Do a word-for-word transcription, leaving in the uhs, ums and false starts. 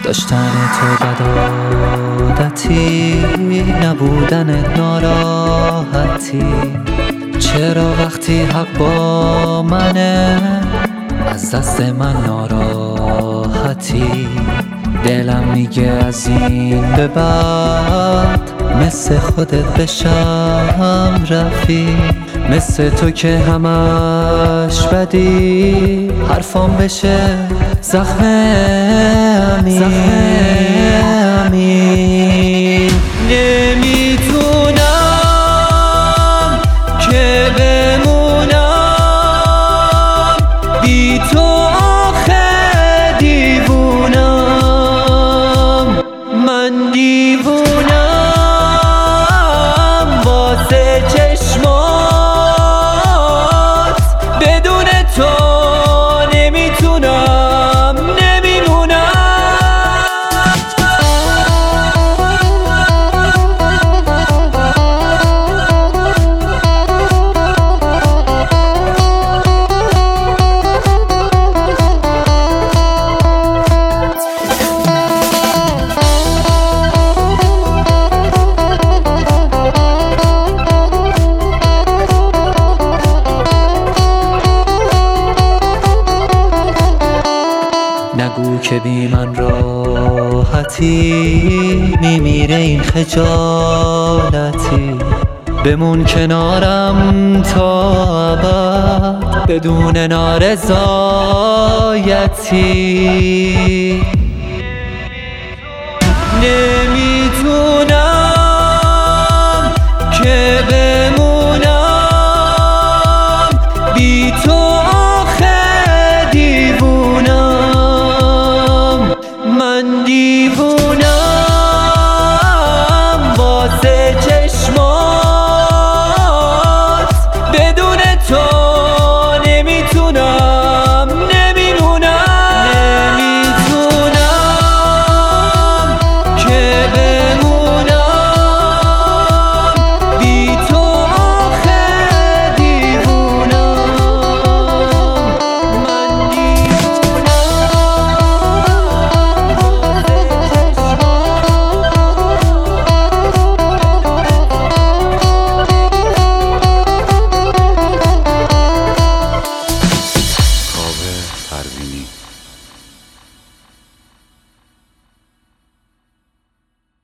داشتن تو بد عادتی، نبودن ناراحتی. چرا وقتی حق با منه از دست من ناراحتی؟ دلم میگه از این به بعد مثل خودت بشم رفیق، مثل تو که همش بدی حرفام بشه زخم امین. نمیتونم که بمونم بی تو، آخه دیوونم من، دیوونم واسه چشمات. بدون تو نمیتونم نمیمونم. نگو که بی من راحتی، میمیره این خجالتی. بمون کنارم تا ابد بدون نارضایتی.